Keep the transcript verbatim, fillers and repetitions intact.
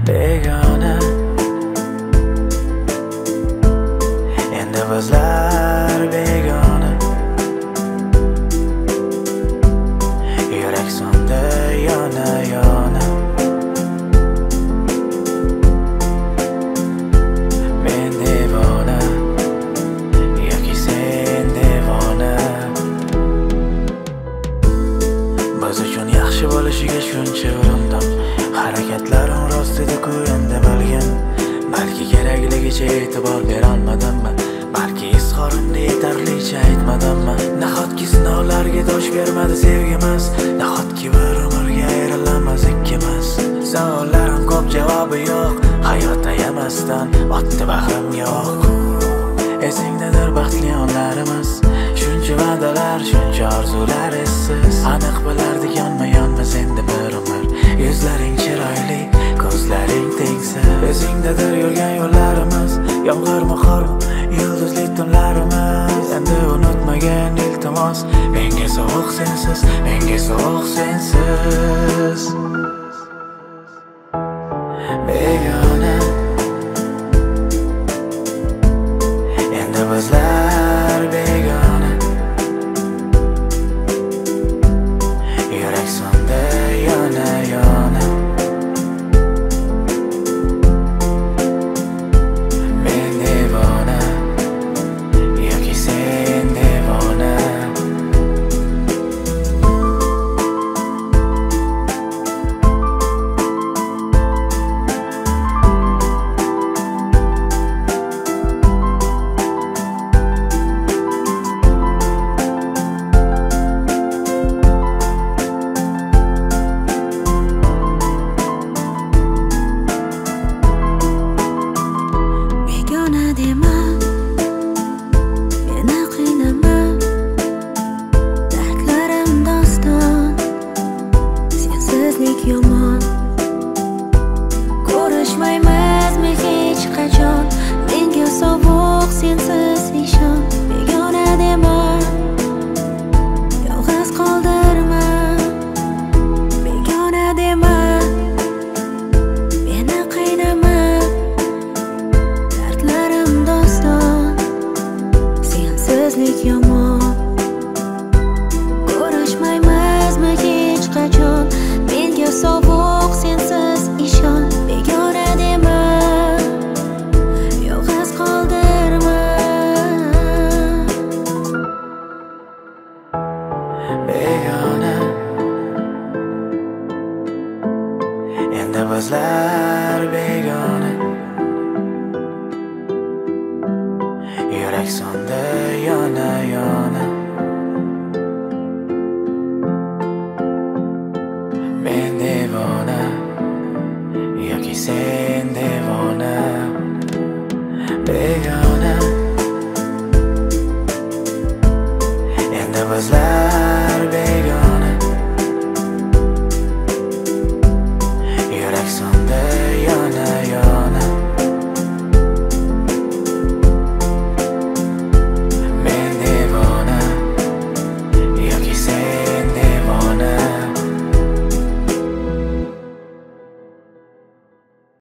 begona. Endi bizlar begona. Yurak so'ndi yona yona. Men devona yoki sen devona. Biz uchun yaxshi bo'lishiga shuncha urindim. Harakatlarim rost edi-ku endi bilgin. Balki kerakligicha e'tibor berolmadimmi? Balki izhorimni yetarlicha aytmadimmi? Nahotki sinovlarga dosh bermadi sevgimiz? Nahotki bir umrga ayrilamiz ikkimiz? Savollarim ko'p, javobi yo'q. Hayotda yemasdan otdi bahrim yo'q. Esingdadir baxtli onlarimiz. Shuncha va'dalar, shuncha orzular essiz. Aniq bilardik yonma-yonmiz endi bir umr. Yuzlaring chiroyli, ko'zlaring tengsiz. Esingdadir yurgan yo'llarimiz. Yomg'irmi qormi, yulduzli tunlarimiz. Endi unutmagin iltimos, menga sovuq sensiz, menga sovuq sensiz. Begona. Endi bizlar begona. Yurak so'ndi yona yona. Men devona yoki sen devona. Yomon ko'rishmaymizmi hech qachon? Menga sovuq sensiz ishon. Begona dema, yolg'iz qoldirma. Begona dema, meni qiynama. Dardlarim doston, sensizlik yomon. Ko'rishmaymizmi hech qachon? Menga sovuq sensiz ishon. Begona dema, yolg'iz qoldirma. Begona. Endi bizlar begona. Yurak so'ndi yona yona.